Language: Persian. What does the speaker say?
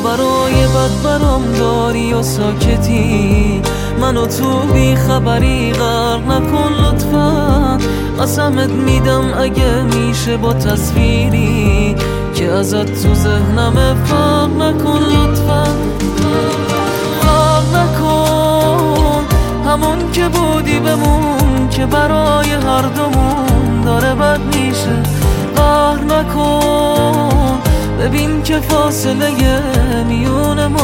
خبرای بد برام داری و ساکتی، منو تو بی خبری غرق نکن لطفا. قسمت میدم اگه میشه با تصویری که ازت تو ذهنمه فرق نکن لطفا. فرق نکن، همون که بودی بمون که برای هر دومون داره بد میشه. قهر نکن، ببین که فاصله میون ما